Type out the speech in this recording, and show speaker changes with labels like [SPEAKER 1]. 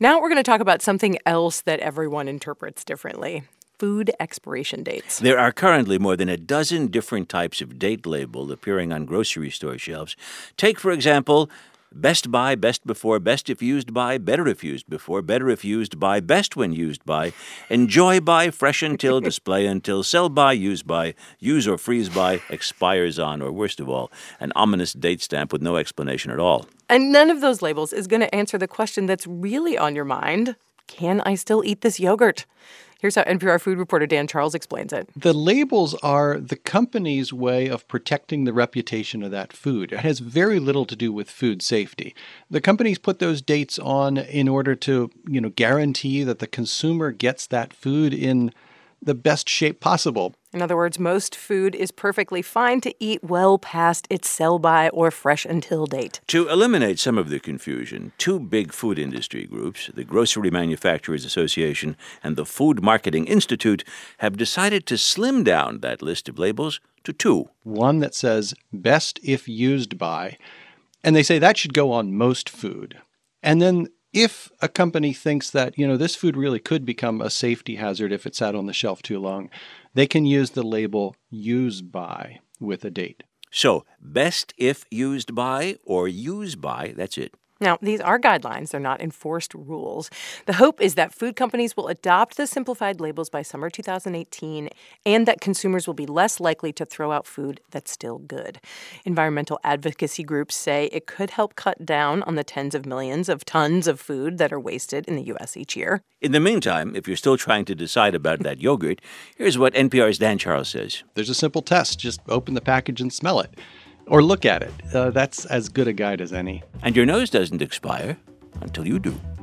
[SPEAKER 1] Now we're going to talk about something else that everyone interprets differently. Food expiration dates.
[SPEAKER 2] There are currently more than a dozen different types of date label appearing on grocery store shelves. Take, for example, best by, best before, best if used by, better if used before, better if used by, best when used by, enjoy by, fresh until, display until, sell by, use by, use or freeze by, expires on, or worst of all, an ominous date stamp with no explanation at all.
[SPEAKER 1] And none of those labels is going to answer the question that's really on your mind. Can I still eat this yogurt? Here's how NPR food reporter Dan Charles explains it.
[SPEAKER 3] The labels are the company's way of protecting the reputation of that food. It has very little to do with food safety. The companies put those dates on in order to, guarantee that the consumer gets that food in the best shape possible.
[SPEAKER 1] In other words, most food is perfectly fine to eat well past its sell-by or fresh until date.
[SPEAKER 2] To eliminate some of the confusion, two big food industry groups, the Grocery Manufacturers Association and the Food Marketing Institute, have decided to slim down that list of labels to two.
[SPEAKER 3] One that says best if used by, and they say that should go on most food. And then if a company thinks that, this food really could become a safety hazard if it sat on the shelf too long, they can use the label use by with a date.
[SPEAKER 2] So, best if used by or use by, that's it.
[SPEAKER 1] Now, these are guidelines. They're not enforced rules. The hope is that food companies will adopt the simplified labels by summer 2018 and that consumers will be less likely to throw out food that's still good. Environmental advocacy groups say it could help cut down on the tens of millions of tons of food that are wasted in the U.S. each year.
[SPEAKER 2] In the meantime, if you're still trying to decide about that yogurt, here's what NPR's Dan Charles says.
[SPEAKER 3] There's a simple test. Just open the package and smell it. Or look at it. That's as good a guide as any.
[SPEAKER 2] And your nose doesn't expire until you do.